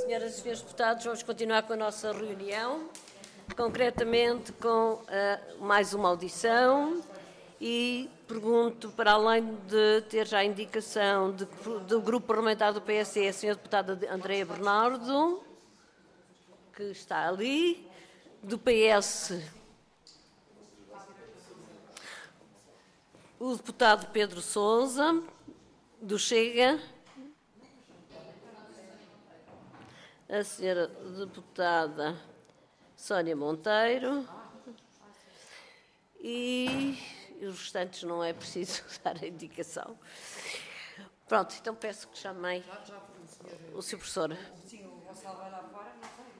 Senhoras e senhores deputados, vamos continuar com a nossa reunião, concretamente com mais uma audição, e pergunto, para além de ter já a indicação do Grupo Parlamentar do PSD, a senhora deputada Andreia Bernardo, que está ali, do PS, o deputado Pedro Sousa, do Chega, a senhora deputada Sónia Monteiro e os restantes não é preciso dar a indicação. Pronto, então peço que chamem o Sr. Professor. Sim, o Gonçalo vai lá fora, não sei.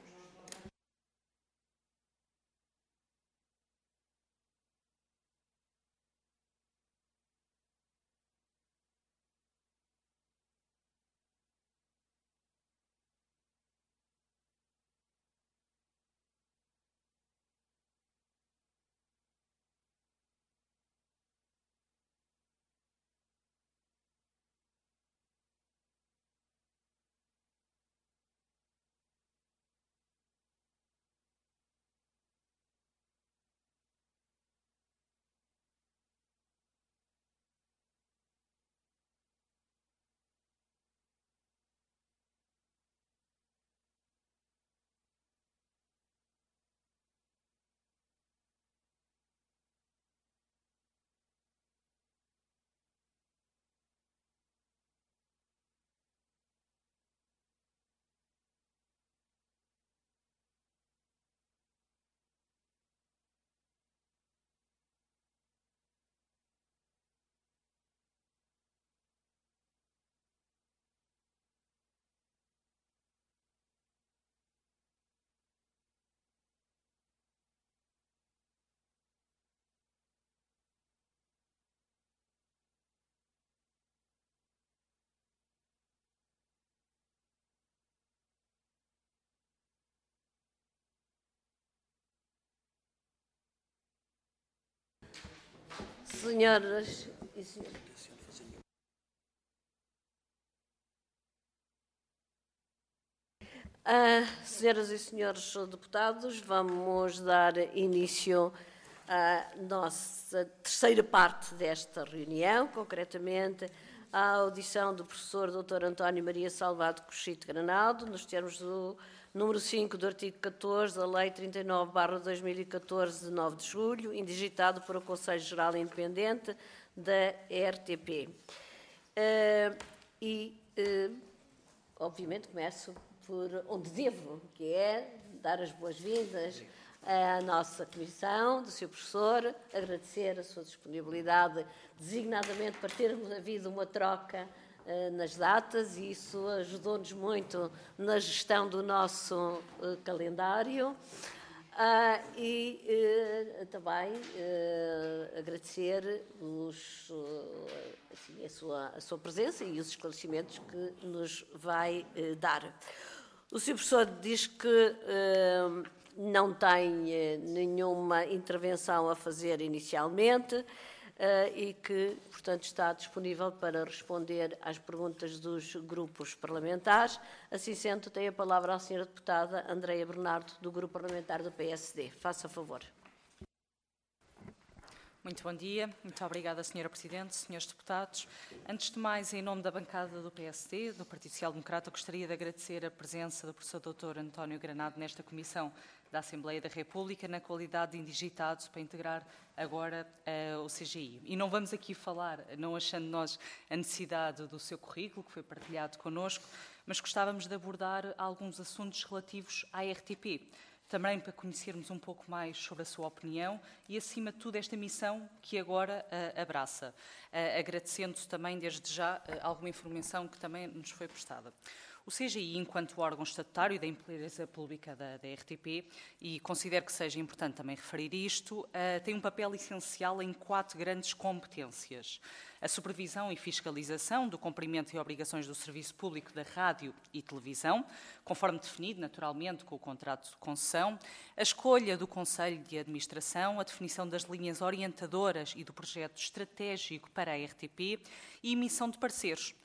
Senhoras e senhores. Senhoras e senhores deputados, vamos dar início à nossa terceira parte desta reunião, concretamente à audição do professor Dr. António Maria Salvado Cochito Granado, nos termos do número 5 do artigo 14 da Lei 39/2014, de 9 de julho, indigitado por o Conselho Geral Independente da RTP. Obviamente, começo por onde devo, que é dar as boas-vindas à nossa comissão, do Sr. Professor, agradecer a sua disponibilidade, designadamente para termos havido uma troca nas datas, e isso ajudou-nos muito na gestão do nosso calendário. Também agradecer a sua presença e os esclarecimentos que nos vai dar. O Sr. Professor diz que não tem nenhuma intervenção a fazer inicialmente e que, portanto, está disponível para responder às perguntas dos grupos parlamentares. Assim sendo, tem a palavra a senhora deputada Andreia Bernardo, do Grupo Parlamentar do PSD. Faça favor. Muito bom dia. Muito obrigada, Sra. Presidente, Srs. Deputados. Antes de mais, em nome da bancada do PSD, do Partido Social Democrata, gostaria de agradecer a presença do professor Dr. António Granado nesta Comissão da Assembleia da República, na qualidade de indigitado, para integrar agora o CGI. E não vamos aqui falar, não achando nós a necessidade do seu currículo, que foi partilhado connosco, mas gostávamos de abordar alguns assuntos relativos à RTP, também para conhecermos um pouco mais sobre a sua opinião e, acima de tudo, esta missão que agora abraça, agradecendo também, desde já, alguma informação que também nos foi prestada. O CGI, enquanto órgão estatutário da empresa pública da RTP, e considero que seja importante também referir isto, tem um papel essencial em 4 grandes competências: a supervisão e fiscalização do cumprimento e obrigações do serviço público da rádio e televisão, conforme definido, naturalmente, com o contrato de concessão, a escolha do Conselho de Administração, a definição das linhas orientadoras e do projeto estratégico para a RTP e emissão de pareceres,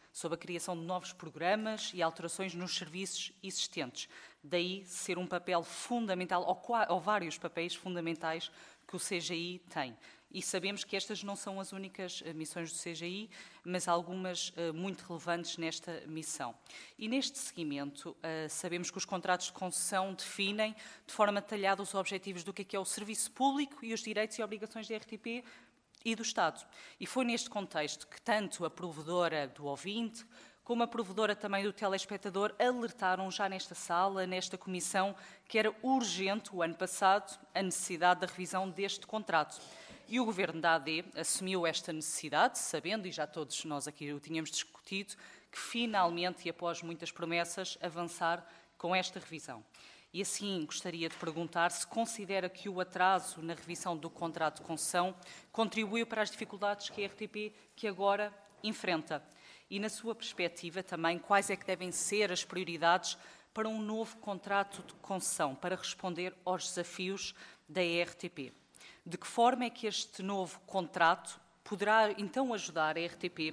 sobre a criação de novos programas e alterações nos serviços existentes. Daí ser um papel fundamental, ou vários papéis fundamentais que o CGI tem. E sabemos que estas não são as únicas missões do CGI, mas algumas muito relevantes nesta missão. E neste seguimento, sabemos que os contratos de concessão definem de forma detalhada os objetivos do que é o serviço público e os direitos e obrigações da RTP e do Estado. E foi neste contexto que tanto a provedora do ouvinte, como a provedora também do telespectador, alertaram já nesta sala, nesta comissão, que era urgente, o ano passado, a necessidade da revisão deste contrato. E o Governo da AD assumiu esta necessidade, sabendo, e já todos nós aqui o tínhamos discutido, que finalmente, e após muitas promessas, avançar com esta revisão. E assim gostaria de perguntar se considera que o atraso na revisão do contrato de concessão contribuiu para as dificuldades que a RTP que agora enfrenta. E na sua perspectiva também, quais é que devem ser as prioridades para um novo contrato de concessão, para responder aos desafios da RTP? De que forma é que este novo contrato poderá então ajudar a RTP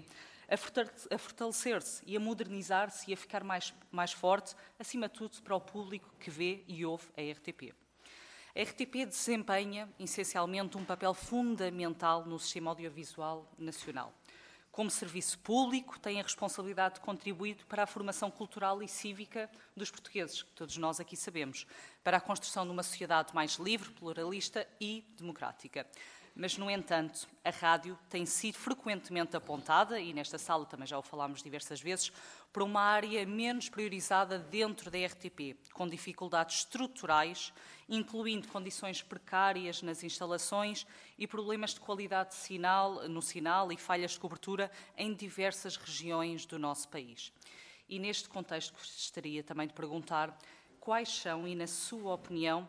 a fortalecer-se e a modernizar-se e a ficar mais forte, acima de tudo, para o público que vê e ouve a RTP? A RTP desempenha, essencialmente, um papel fundamental no sistema audiovisual nacional. Como serviço público, tem a responsabilidade de contribuir para a formação cultural e cívica dos portugueses, que todos nós aqui sabemos, para a construção de uma sociedade mais livre, pluralista e democrática. Mas, no entanto, a rádio tem sido frequentemente apontada, e nesta sala também já o falámos diversas vezes, por uma área menos priorizada dentro da RTP, com dificuldades estruturais, incluindo condições precárias nas instalações e problemas de qualidade no sinal e falhas de cobertura em diversas regiões do nosso país. E neste contexto gostaria também de perguntar quais são, e na sua opinião,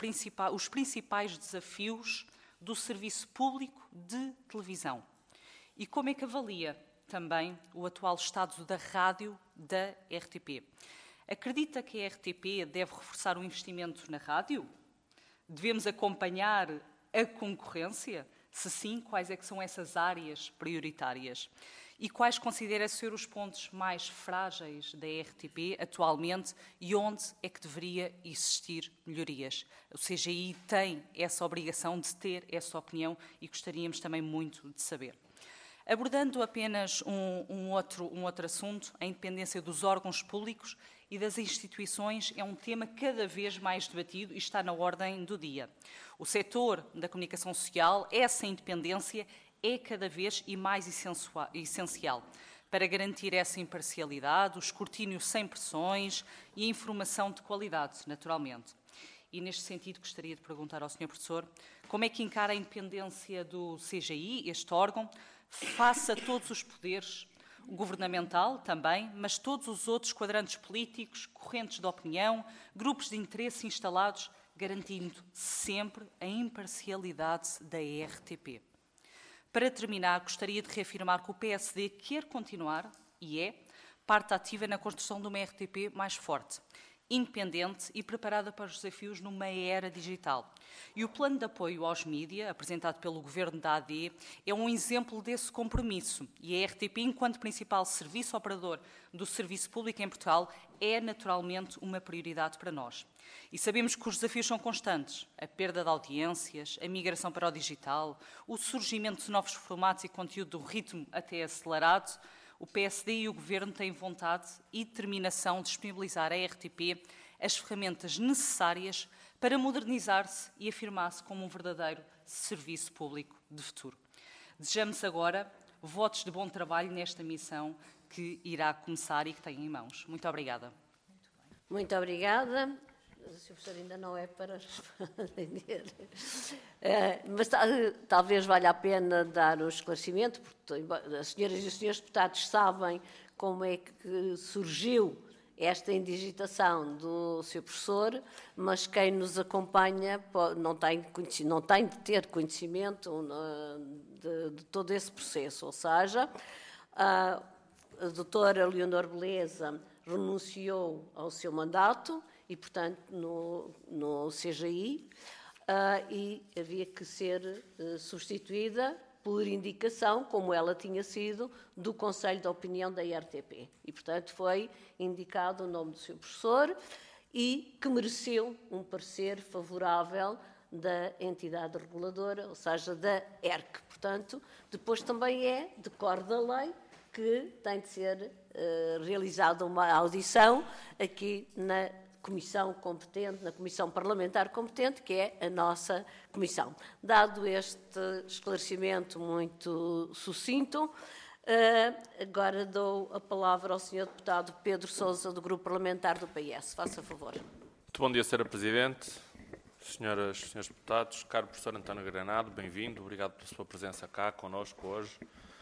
os principais desafios do serviço público de televisão. E como é que avalia também o atual estado da rádio da RTP? Acredita que a RTP deve reforçar o investimento na rádio? Devemos acompanhar a concorrência? Se sim, quais é que são essas áreas prioritárias? E quais considera ser os pontos mais frágeis da RTP atualmente e onde é que deveria existir melhorias? O CGI tem essa obrigação de ter essa opinião e gostaríamos também muito de saber. Abordando apenas um outro assunto, a independência dos órgãos públicos e das instituições é um tema cada vez mais debatido e está na ordem do dia. O setor da comunicação social, essa independência é cada vez e mais essencial para garantir essa imparcialidade, o escrutínio sem pressões e a informação de qualidade, naturalmente. E, neste sentido, gostaria de perguntar ao Sr. Professor como é que encara a independência do CGI, este órgão, face a todos os poderes, o governamental também, mas todos os outros quadrantes políticos, correntes de opinião, grupos de interesse instalados, garantindo sempre a imparcialidade da RTP. Para terminar, gostaria de reafirmar que o PSD quer continuar, e é, parte ativa na construção de uma RTP mais forte, independente e preparada para os desafios numa era digital. E o plano de apoio aos mídia, apresentado pelo Governo da AD, é um exemplo desse compromisso. E a RTP, enquanto principal serviço operador do serviço público em Portugal, é naturalmente uma prioridade para nós. E sabemos que os desafios são constantes. A perda de audiências, a migração para o digital, o surgimento de novos formatos e conteúdo de ritmo até acelerado. O PSD e o Governo têm vontade e determinação de disponibilizar à RTP as ferramentas necessárias para modernizar-se e afirmar-se como um verdadeiro serviço público de futuro. Desejamos agora votos de bom trabalho nesta missão que irá começar e que tem em mãos. Muito obrigada. Muito obrigada. O Sr. Professor ainda não é para responder. Mas talvez valha a pena dar um esclarecimento, porque as senhoras e os senhores deputados sabem como é que surgiu esta indigitação do Sr. Professor, mas quem nos acompanha não tem de ter conhecimento de todo esse processo. Ou seja, a doutora Leonor Beleza renunciou ao seu mandato e, portanto, no CGI, e havia que ser substituída por indicação, como ela tinha sido, do Conselho de Opinião da RTP. E, portanto, foi indicado o nome do seu professor e que mereceu um parecer favorável da entidade reguladora, ou seja, da ERC. Portanto, depois também é decoro da lei que tem de ser realizada uma audição aqui na comissão competente, na comissão parlamentar competente, que é a nossa comissão. Dado este esclarecimento muito sucinto, agora dou a palavra ao Sr. Deputado Pedro Sousa, do Grupo Parlamentar do PS. Faça favor. Muito bom dia, Sra. Presidente, senhoras e senhores deputados, caro professor António Granado, bem-vindo, obrigado pela sua presença cá conosco hoje.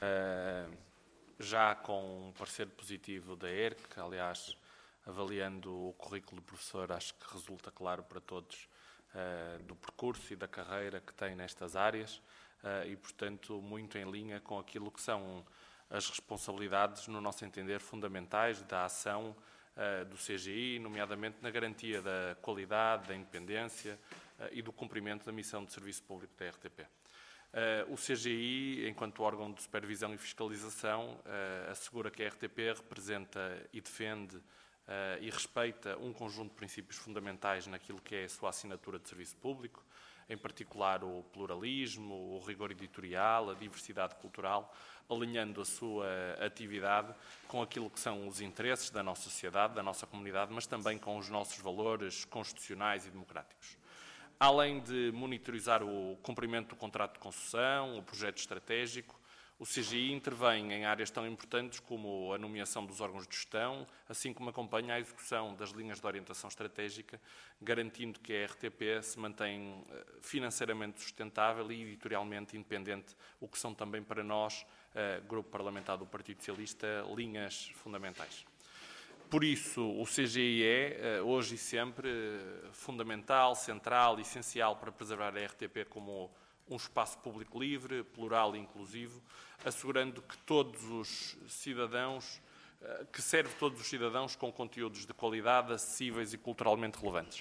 Já com um parecer positivo da ERC, aliás, avaliando o currículo do professor, acho que resulta claro para todos do percurso e da carreira que tem nestas áreas e, portanto, muito em linha com aquilo que são as responsabilidades, no nosso entender, fundamentais da ação do CGI, nomeadamente na garantia da qualidade, da independência e do cumprimento da missão de serviço público da RTP. O CGI, enquanto órgão de supervisão e fiscalização, assegura que a RTP representa e defende e respeita um conjunto de princípios fundamentais naquilo que é a sua assinatura de serviço público, em particular o pluralismo, o rigor editorial, a diversidade cultural, alinhando a sua atividade com aquilo que são os interesses da nossa sociedade, da nossa comunidade, mas também com os nossos valores constitucionais e democráticos. Além de monitorizar o cumprimento do contrato de concessão, o projeto estratégico, o CGI intervém em áreas tão importantes como a nomeação dos órgãos de gestão, assim como acompanha a execução das linhas de orientação estratégica, garantindo que a RTP se mantém financeiramente sustentável e editorialmente independente, o que são também para nós, Grupo Parlamentar do Partido Socialista, linhas fundamentais. Por isso, o CGI é, hoje e sempre, fundamental, central e essencial para preservar a RTP como um espaço público livre, plural e inclusivo, assegurando que todos os cidadãos, que serve todos os cidadãos com conteúdos de qualidade, acessíveis e culturalmente relevantes.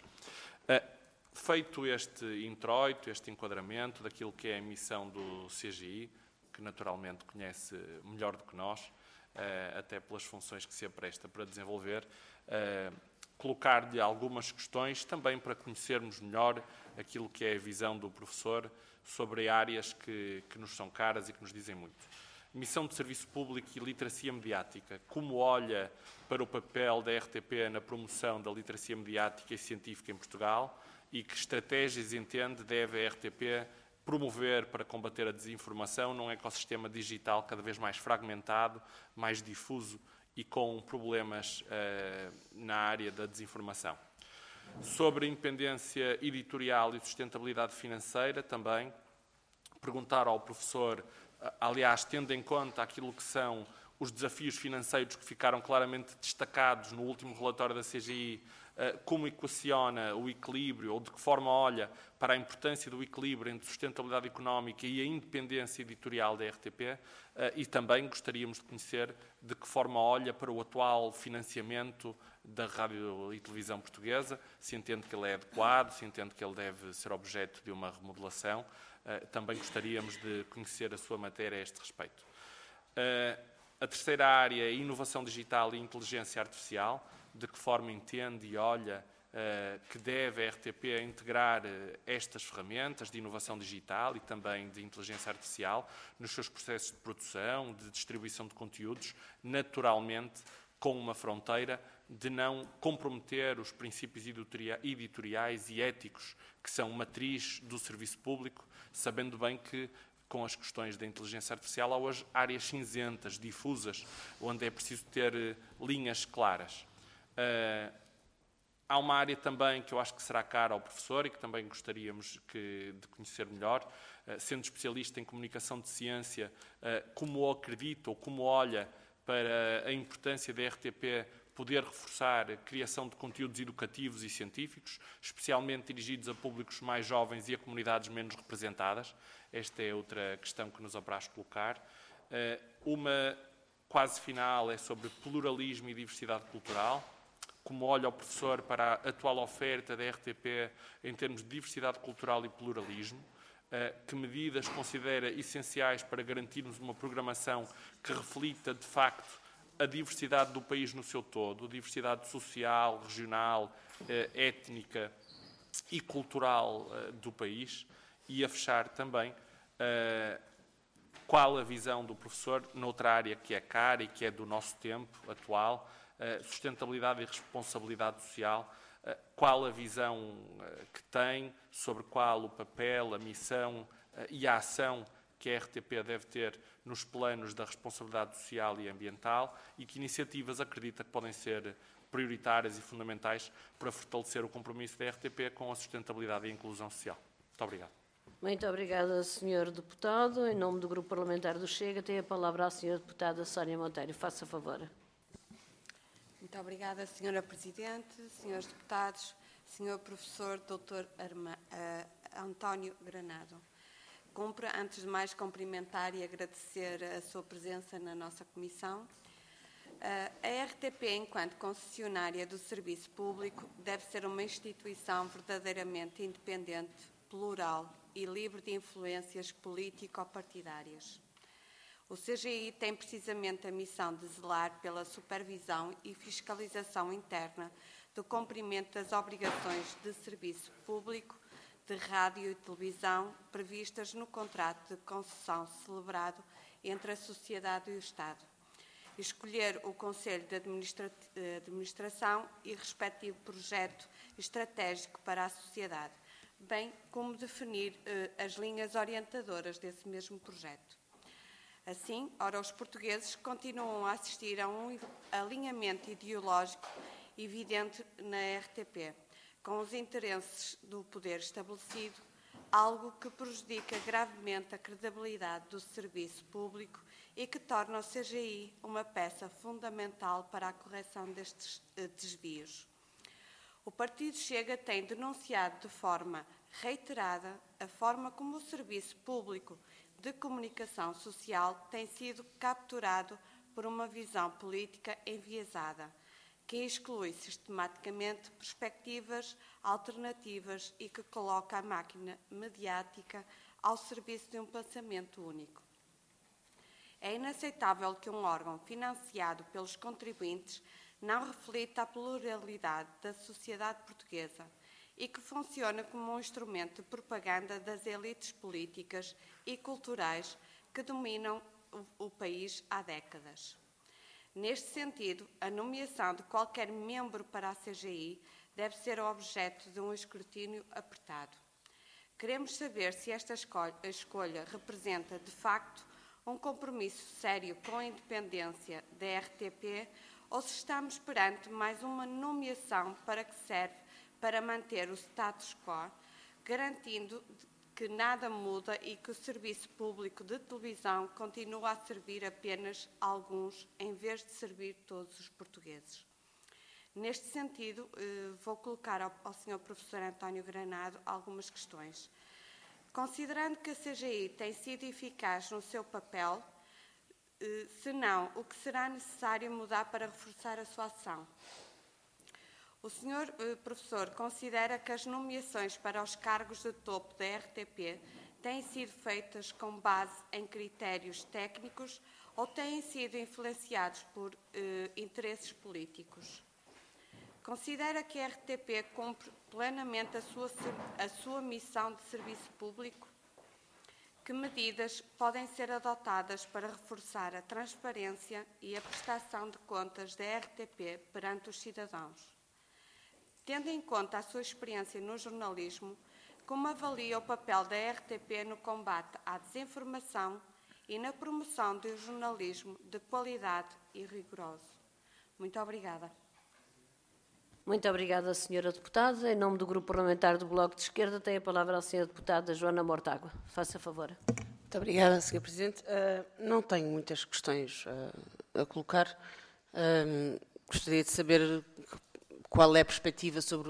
Feito este introito, este enquadramento daquilo que é a missão do CGI, que naturalmente conhece melhor do que nós, até pelas funções que se apresta para desenvolver, colocar-lhe algumas questões também para conhecermos melhor aquilo que é a visão do professor sobre áreas que nos são caras e que nos dizem muito. Missão de serviço público e literacia mediática. Como olha para o papel da RTP na promoção da literacia mediática e científica em Portugal e que estratégias entende deve a RTP promover para combater a desinformação num ecossistema digital cada vez mais fragmentado, mais difuso e com problemas na área da desinformação. Sobre a independência editorial e sustentabilidade financeira, também perguntar ao professor, aliás, tendo em conta aquilo que são os desafios financeiros que ficaram claramente destacados no último relatório da CGI, como equaciona o equilíbrio, ou de que forma olha para a importância do equilíbrio entre sustentabilidade económica e a independência editorial da RTP, e também gostaríamos de conhecer de que forma olha para o atual financiamento da rádio e televisão portuguesa, se entende que ele é adequado, se entende que ele deve ser objeto de uma remodelação. Também gostaríamos de conhecer a sua matéria a este respeito. A terceira área é inovação digital e inteligência artificial. De que forma entende e olha que deve a RTP integrar estas ferramentas de inovação digital e também de inteligência artificial nos seus processos de produção, de distribuição de conteúdos, naturalmente com uma fronteira de não comprometer os princípios editoriais e éticos que são matriz do serviço público, sabendo bem que com as questões da inteligência artificial há hoje áreas cinzentas, difusas, onde é preciso ter linhas claras. Há uma área também que eu acho que será cara ao professor e que também gostaríamos de conhecer melhor, sendo especialista em comunicação de ciência, como acredita ou como olha para a importância da RTP poder reforçar a criação de conteúdos educativos e científicos, especialmente dirigidos a públicos mais jovens e a comunidades menos representadas. Esta é outra questão que nos apraz colocar. Uma quase final é sobre pluralismo e diversidade cultural. Como olha o professor para a atual oferta da RTP em termos de diversidade cultural e pluralismo, que medidas considera essenciais para garantirmos uma programação que reflita, de facto, a diversidade do país no seu todo, diversidade social, regional, étnica e cultural do país, e a fechar também qual a visão do professor noutra área que é cara e que é do nosso tempo atual, sustentabilidade e responsabilidade social, qual a visão que tem sobre qual o papel, a missão e a ação que a RTP deve ter nos planos da responsabilidade social e ambiental e que iniciativas acredita que podem ser prioritárias e fundamentais para fortalecer o compromisso da RTP com a sustentabilidade e a inclusão social. Muito obrigado. Muito obrigada, Sr. Deputado. Em nome do Grupo Parlamentar do Chega, tem a palavra a Sra. Deputada Sónia Monteiro. Faça favor. Muito obrigada, Sra. Presidente, Srs. Deputados, Sr. Professor Dr. António Granado. Cumpre, antes de mais, cumprimentar e agradecer a sua presença na nossa comissão. A RTP, enquanto concessionária do serviço público, deve ser uma instituição verdadeiramente independente, plural e livre de influências político-partidárias. O CGI tem precisamente a missão de zelar pela supervisão e fiscalização interna do cumprimento das obrigações de serviço público de rádio e televisão previstas no contrato de concessão celebrado entre a sociedade e o Estado. Escolher o Conselho de Administração e respectivo projeto estratégico para a sociedade, bem como definir as linhas orientadoras desse mesmo projeto. Assim, ora, os portugueses continuam a assistir a um alinhamento ideológico evidente na RTP, com os interesses do poder estabelecido, algo que prejudica gravemente a credibilidade do serviço público e que torna o CGI uma peça fundamental para a correção destes desvios. O Partido Chega tem denunciado de forma reiterada a forma como o serviço público de comunicação social tem sido capturado por uma visão política enviesada, que exclui sistematicamente perspectivas alternativas e que coloca a máquina mediática ao serviço de um pensamento único. É inaceitável que um órgão financiado pelos contribuintes não reflita a pluralidade da sociedade portuguesa e que funciona como um instrumento de propaganda das elites políticas e culturais que dominam o país há décadas. Neste sentido, a nomeação de qualquer membro para a CGI deve ser objeto de um escrutínio apertado. Queremos saber se esta escolha representa, de facto, um compromisso sério com a independência da RTP ou se estamos perante mais uma nomeação para que serve para manter o status quo, garantindo que nada muda e que o serviço público de televisão continua a servir apenas alguns, em vez de servir todos os portugueses. Neste sentido, vou colocar ao Sr. Professor António Granado algumas questões. Considerando que a CGI tem sido eficaz no seu papel, se não, o que será necessário mudar para reforçar a sua ação? O Sr. Professor considera que as nomeações para os cargos de topo da RTP têm sido feitas com base em critérios técnicos ou têm sido influenciados por interesses políticos? Considera que a RTP cumpre plenamente a sua missão de serviço público? Que medidas podem ser adotadas para reforçar a transparência e a prestação de contas da RTP perante os cidadãos? Tendo em conta a sua experiência no jornalismo, como avalia o papel da RTP no combate à desinformação e na promoção de um jornalismo de qualidade e rigoroso? Muito obrigada. Muito obrigada, Sra. Deputada. Em nome do Grupo Parlamentar do Bloco de Esquerda, tem a palavra a Sra. Deputada Joana Mortágua. Faça favor. Muito obrigada, Sr. Presidente. Não tenho muitas questões a colocar. Gostaria de saber qual é a perspectiva sobre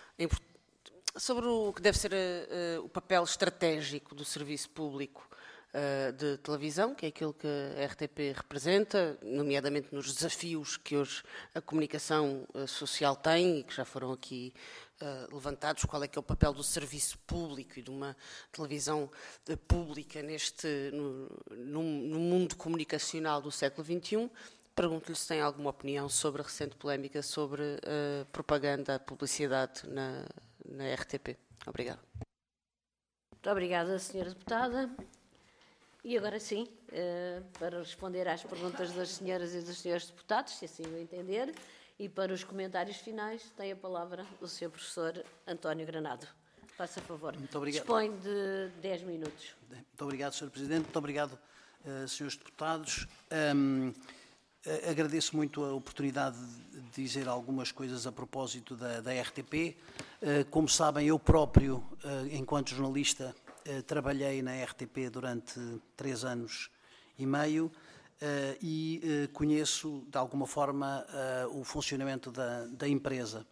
o que deve ser o papel estratégico do serviço público de televisão, que é aquilo que a RTP representa, nomeadamente nos desafios que hoje a comunicação social tem e que já foram aqui levantados, qual é que é o papel do serviço público e de uma televisão pública no mundo comunicacional do século XXI. Pergunto-lhe se tem alguma opinião sobre a recente polémica sobre a propaganda, a publicidade na RTP. Obrigada. Muito obrigada, Sra. Deputada. E agora sim, para responder às perguntas das senhoras e dos senhores deputados, se assim o entender, e para os comentários finais, tem a palavra o Sr. Professor António Granado. Faça favor. Muito obrigado. Dispõe de 10 minutos. Muito obrigado, Sr. Presidente. Muito obrigado, senhores deputados. Agradeço muito a oportunidade de dizer algumas coisas a propósito da RTP. Como sabem, eu próprio, enquanto jornalista, trabalhei na RTP durante 3 anos e meio e conheço, de alguma forma, o funcionamento da empresa.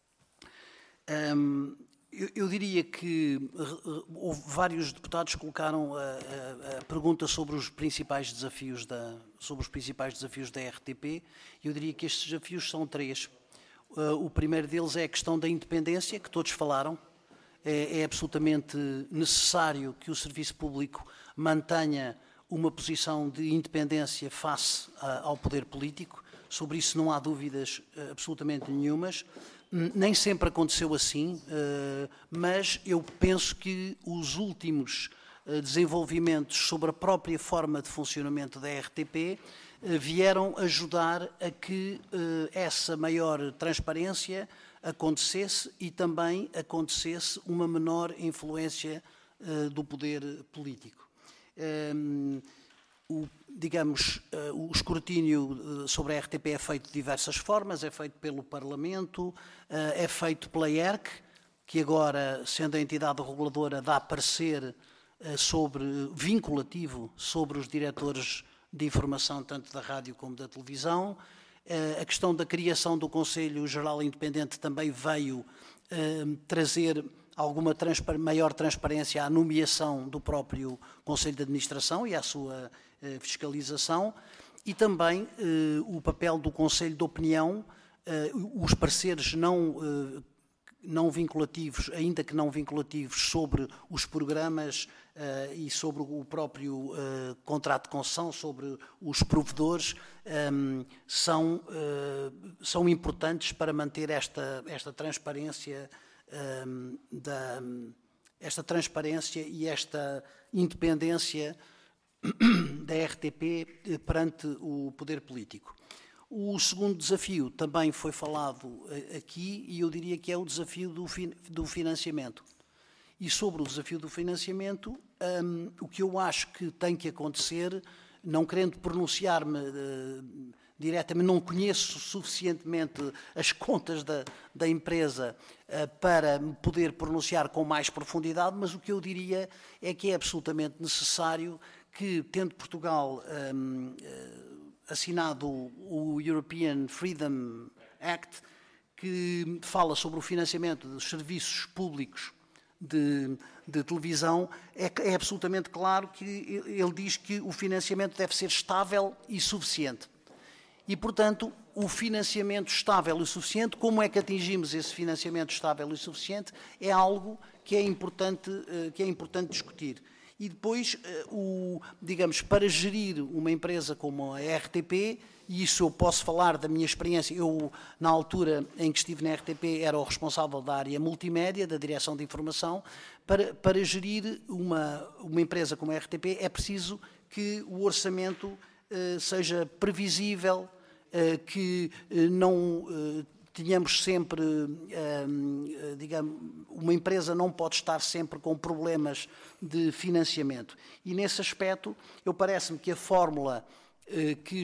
Eu diria que vários deputados colocaram a pergunta sobre os principais desafios da RTP. Eu diria que estes desafios são 3. O primeiro deles é a questão da independência, que todos falaram. É absolutamente necessário que o serviço público mantenha uma posição de independência face ao poder político. Sobre isso não há dúvidas absolutamente nenhumas. Nem sempre aconteceu assim, mas eu penso que os últimos desenvolvimentos sobre a própria forma de funcionamento da RTP vieram ajudar a que essa maior transparência acontecesse e também acontecesse uma menor influência do poder político. O escrutínio sobre a RTP é feito de diversas formas, é feito pelo Parlamento, é feito pela ERC, que agora, sendo a entidade reguladora, dá parecer vinculativo sobre os diretores de informação, tanto da rádio como da televisão. A questão da criação do Conselho Geral Independente também veio trazer alguma maior transparência à nomeação do próprio Conselho de Administração e à sua fiscalização, e também o papel do Conselho de Opinião, os pareceres não vinculativos, ainda que não vinculativos, sobre os programas e sobre o próprio contrato de concessão, sobre os provedores, são importantes para manter esta transparência e esta independência da RTP perante o poder político. O segundo desafio também foi falado aqui e eu diria que é o desafio do financiamento. E sobre o desafio do financiamento, o que eu acho que tem que acontecer, não querendo pronunciar-me diretamente, não conheço suficientemente as contas da empresa para me poder pronunciar com mais profundidade, mas o que eu diria é que é absolutamente necessário que, tendo Portugal assinado o European Freedom Act, que fala sobre o financiamento dos serviços públicos de televisão, é absolutamente claro que ele diz que o financiamento deve ser estável e suficiente. E, portanto, o financiamento estável e suficiente, como é que atingimos esse financiamento estável e suficiente, é algo que é importante discutir. E depois, digamos, para gerir uma empresa como a RTP, e isso eu posso falar da minha experiência, eu, na altura em que estive na RTP, era o responsável da área multimédia, da direção de informação. Para gerir uma empresa como a RTP, é preciso que o orçamento seja previsível, que não tenhamos sempre, digamos, uma empresa não pode estar sempre com problemas de financiamento. E nesse aspecto, parece-me que a fórmula que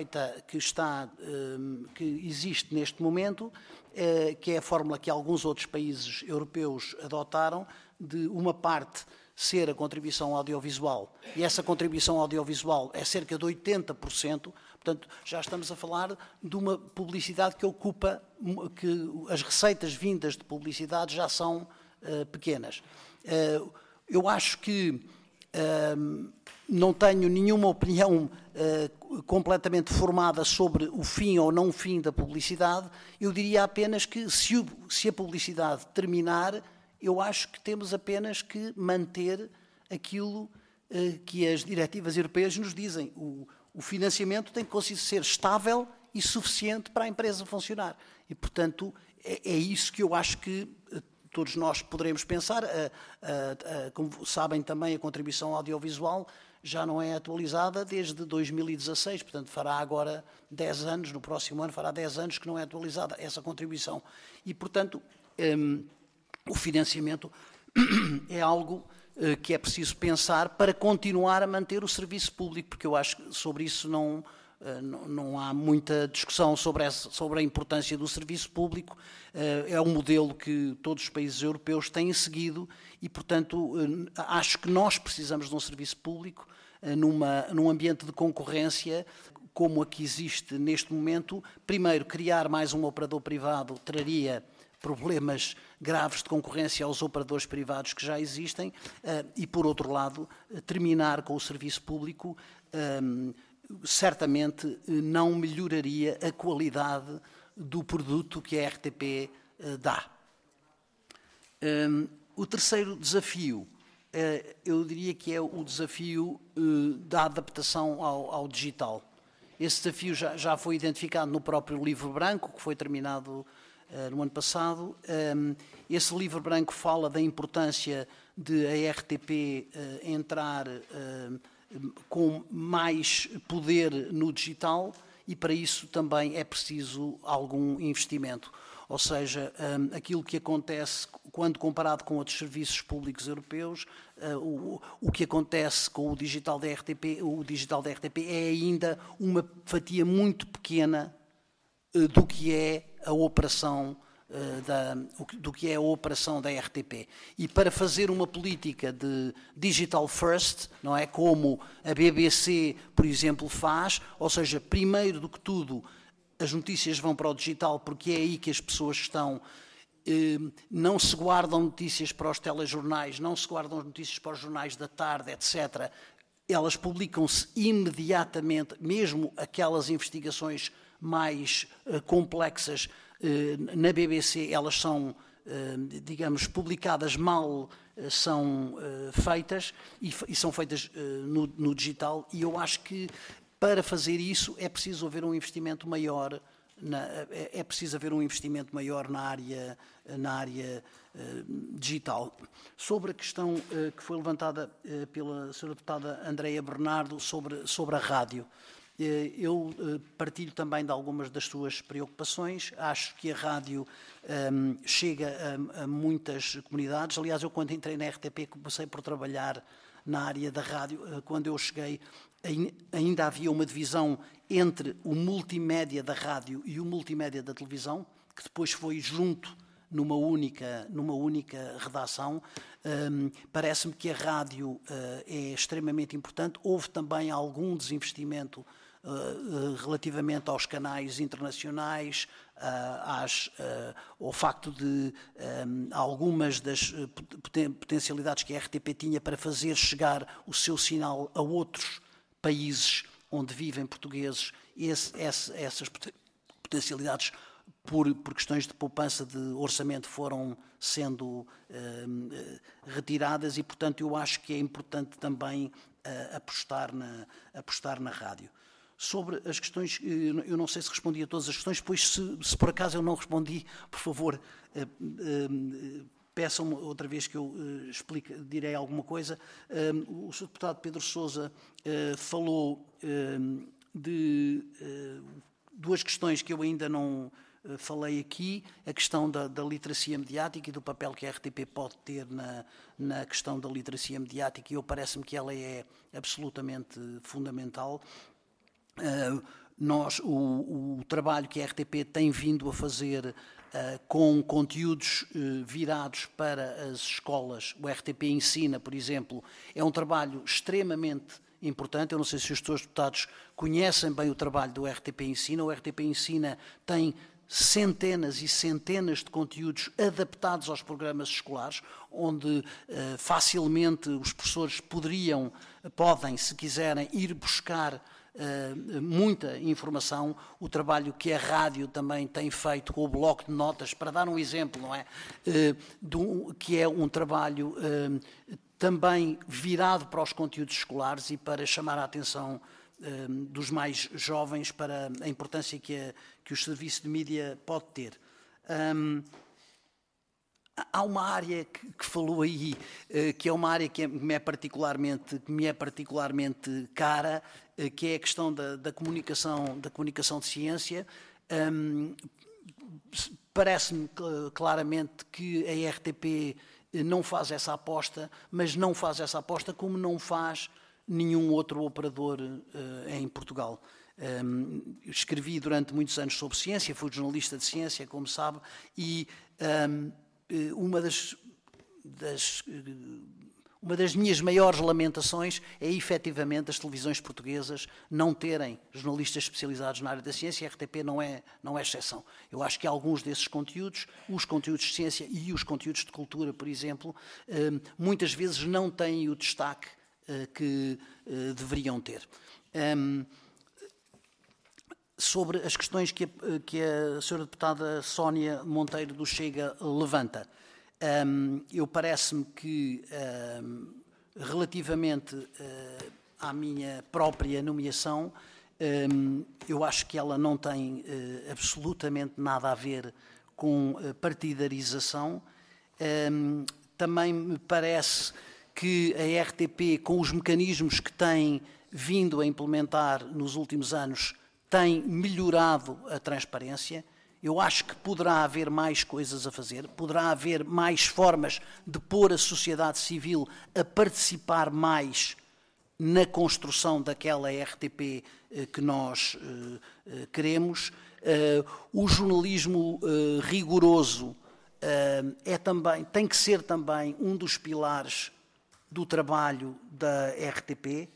existe neste momento, que é a fórmula que alguns outros países europeus adotaram, de uma parte ser a contribuição audiovisual, e essa contribuição audiovisual é cerca de 80%, portanto, já estamos a falar de uma publicidade que as receitas vindas de publicidade já são pequenas. Eu acho que Não tenho nenhuma opinião completamente formada sobre o fim ou não fim da publicidade. Eu diria apenas que se a publicidade terminar, eu acho que temos apenas que manter aquilo que as diretivas europeias nos dizem. O financiamento tem que ser estável e suficiente para a empresa funcionar. E, portanto, é isso que eu acho que todos nós poderemos pensar. Como sabem também, a contribuição audiovisual já não é atualizada desde 2016, portanto fará agora 10 anos, no próximo ano fará 10 anos que não é atualizada essa contribuição. E, portanto, o financiamento é algo que é preciso pensar para continuar a manter o serviço público, porque eu acho que sobre isso não há muita discussão sobre a importância do serviço público. É um modelo que todos os países europeus têm seguido e, portanto, acho que nós precisamos de um serviço público num ambiente de concorrência como a que existe neste momento. Primeiro, criar mais um operador privado traria problemas graves de concorrência aos operadores privados que já existem e, por outro lado, terminar com o serviço público certamente não melhoraria a qualidade do produto que a RTP dá. O terceiro desafio, eu diria que é o desafio da adaptação ao digital. Esse desafio já foi identificado no próprio livro branco, que foi terminado no ano passado. Esse livro branco fala da importância de a RTP entrar com mais poder no digital e para isso também é preciso algum investimento. Ou seja, aquilo que acontece quando comparado com outros serviços públicos europeus, o que acontece com o digital da RTP é ainda uma fatia muito pequena do que é a operação da RTP. E para fazer uma política de digital first, não é, como a BBC, por exemplo, faz, ou seja, primeiro do que tudo, as notícias vão para o digital porque é aí que as pessoas estão. Não se guardam notícias para os telejornais, não se guardam notícias para os jornais da tarde, etc. Elas publicam-se imediatamente, mesmo aquelas investigações mais complexas. Na BBC elas são, digamos, publicadas mal, são feitas e são feitas no digital, e eu acho que para fazer isso é preciso haver um investimento maior na área digital. Sobre a questão que foi levantada pela Sra. Deputada Andreia Bernardo sobre a rádio, eu partilho também de algumas das suas preocupações. Acho que a rádio chega a muitas comunidades. Aliás, eu quando entrei na RTP comecei por trabalhar na área da rádio. Quando eu cheguei ainda havia uma divisão entre o multimédia da rádio e o multimédia da televisão, que depois foi junto numa única redação. Parece-me que a rádio é extremamente importante. Houve também algum desinvestimento relativamente aos canais internacionais, ao facto de algumas das potencialidades que a RTP tinha para fazer chegar o seu sinal a outros países onde vivem portugueses. Essas potencialidades, por questões de poupança de orçamento, foram sendo retiradas e, portanto, eu acho que é importante também apostar na rádio. Sobre as questões, eu não sei se respondi a todas as questões, pois se por acaso eu não respondi, por favor, peçam-me outra vez que eu direi alguma coisa. O Sr. Deputado Pedro Sousa falou de duas questões que eu ainda não falei aqui, a questão da literacia mediática e do papel que a RTP pode ter na questão da literacia mediática, e parece-me que ela é absolutamente fundamental. O trabalho que a RTP tem vindo a fazer com conteúdos virados para as escolas, o RTP Ensina, por exemplo, é um trabalho extremamente importante. Eu não sei se os senhores deputados conhecem bem o trabalho do RTP Ensina. O RTP Ensina tem centenas e centenas de conteúdos adaptados aos programas escolares, onde facilmente os professores podem, se quiserem, ir buscar muita informação. O trabalho que a rádio também tem feito com o bloco de notas, para dar um exemplo, não é? Que é um trabalho também virado para os conteúdos escolares e para chamar a atenção dos mais jovens para a importância que o serviço de mídia pode ter. Há uma área que falou aí, que é uma área que me é particularmente cara, que é a questão da comunicação de ciência. Parece-me claramente que a RTP não faz essa aposta, mas não faz essa aposta como não faz nenhum outro operador em Portugal. Escrevi durante muitos anos sobre ciência, fui jornalista de ciência, como sabe, e uma das minhas maiores lamentações é, efetivamente, as televisões portuguesas não terem jornalistas especializados na área da ciência, e a RTP não é exceção. Eu acho que alguns desses conteúdos, os conteúdos de ciência e os conteúdos de cultura, por exemplo, muitas vezes não têm o destaque que deveriam ter. Sobre as questões que a Sra. Deputada Sónia Monteiro do Chega levanta, eu parece-me que, relativamente à minha própria nomeação, eu acho que ela não tem absolutamente nada a ver com partidarização. Também me parece que a RTP, com os mecanismos que tem vindo a implementar nos últimos anos, tem melhorado a transparência. Eu acho que poderá haver mais coisas a fazer, poderá haver mais formas de pôr a sociedade civil a participar mais na construção daquela RTP que nós queremos. O jornalismo rigoroso tem que ser também um dos pilares do trabalho da RTP.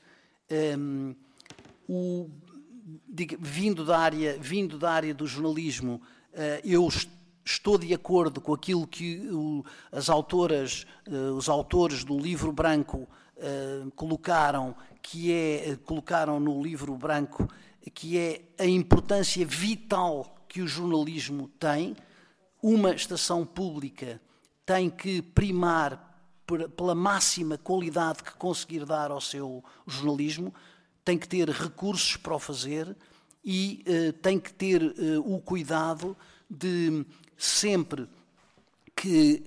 Vindo da área do jornalismo, eu estou de acordo com aquilo que os autores do livro branco colocaram no livro branco, que é a importância vital que o jornalismo tem. Uma estação pública tem que primar pela máxima qualidade que conseguir dar ao seu jornalismo, tem que ter recursos para o fazer e tem que ter o cuidado de sempre que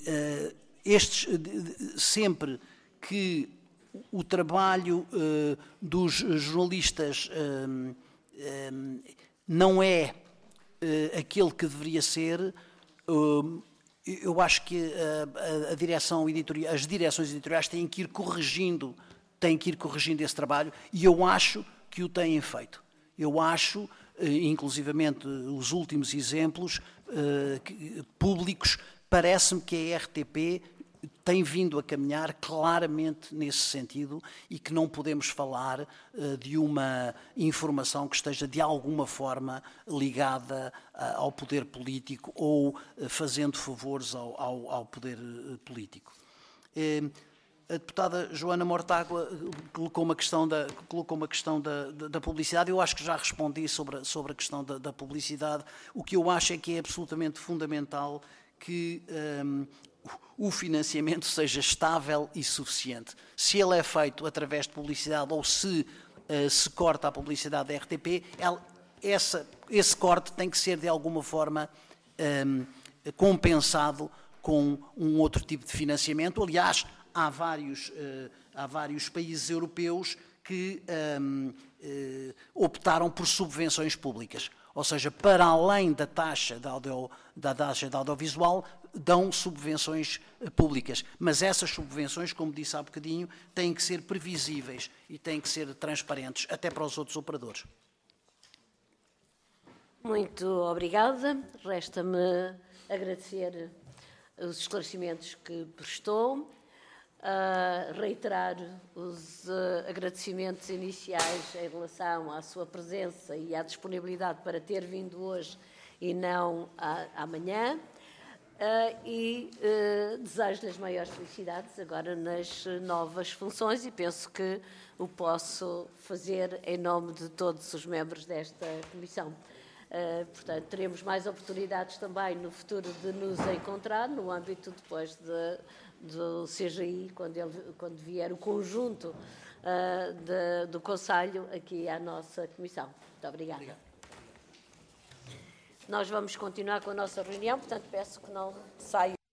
o trabalho dos jornalistas não é aquele que deveria ser. Eu acho que as direções editoriais têm que ir corrigindo esse trabalho, e eu acho que o têm feito. Eu acho, inclusivamente os últimos exemplos públicos, parece-me que a RTP tem vindo a caminhar claramente nesse sentido e que não podemos falar de uma informação que esteja de alguma forma ligada ao poder político ou fazendo favores ao poder político. A deputada Joana Mortágua colocou uma questão da publicidade. Eu acho que já respondi sobre a questão da publicidade. O que eu acho é que é absolutamente fundamental que o financiamento seja estável e suficiente. Se ele é feito através de publicidade ou se corta a publicidade da RTP, esse corte tem que ser de alguma forma compensado com um outro tipo de financiamento. Aliás, há vários países europeus que optaram por subvenções públicas. Ou seja, para além da taxa de audiovisual, dão subvenções públicas. Mas essas subvenções, como disse há bocadinho, têm que ser previsíveis e têm que ser transparentes, até para os outros operadores. Muito obrigada. Resta-me agradecer os esclarecimentos que prestou, reiterar os agradecimentos iniciais em relação à sua presença e à disponibilidade para ter vindo hoje e não amanhã. Desejo-lhe as maiores felicidades agora nas novas funções e penso que o posso fazer em nome de todos os membros desta Comissão. Portanto, teremos mais oportunidades também no futuro de nos encontrar no âmbito depois do CGI, quando vier o conjunto do Conselho aqui à nossa Comissão. Muito obrigada. Obrigado. Nós vamos continuar com a nossa reunião, portanto, peço que não saiam.